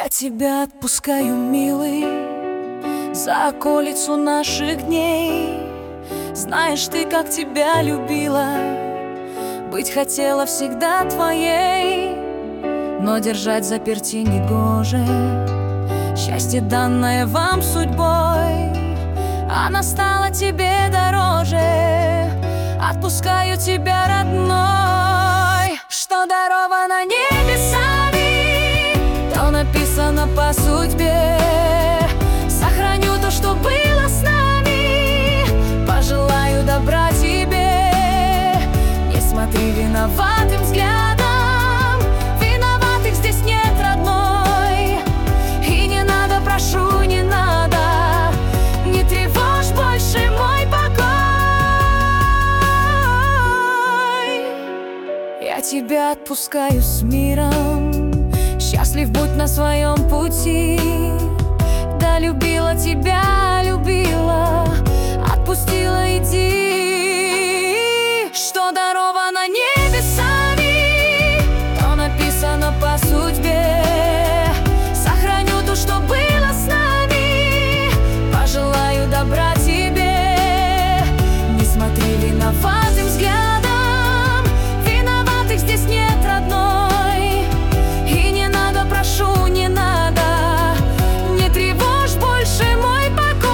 Я тебя отпускаю, милый, за околицу наших дней. Знаешь ты, как тебя любила, быть хотела всегда твоей, но держать заперти негоже. Счастье, данное вам судьбой, оно стало тебе дороже. Отпускаю тебя, родной, что даровано небесами, то написано по судьбе. Сохраню то, что было с нами, пожелаю добра тебе. Не смотри виноватым взглядом, виноватых здесь нет, родной. И не надо, прошу, не надо, не тревожь больше мой покой. Я тебя отпускаю с миром, счастлив будь на своем пути. Да любила тебя, любила, отпустила, иди. Что даровано небесами, то написано по судьбе. Сохраню то, что было с нами, пожелаю добра тебе. Не смотри виноватым взглядом, виноватых здесь нет, родной. И не надо, прошу, не надо, не тревожь больше мой покой.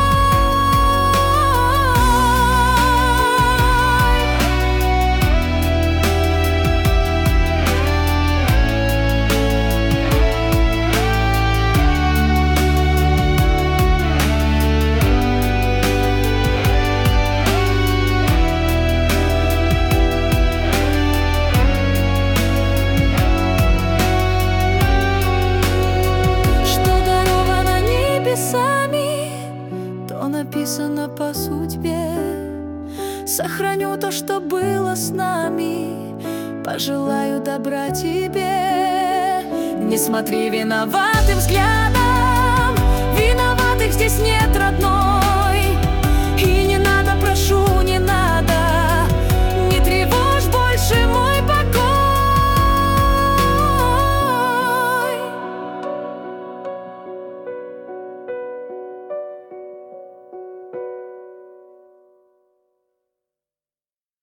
Написано по судьбе. Сохраню то, что было с нами, пожелаю добра тебе. Не смотри виноватым взглядом, виноватых здесь нет,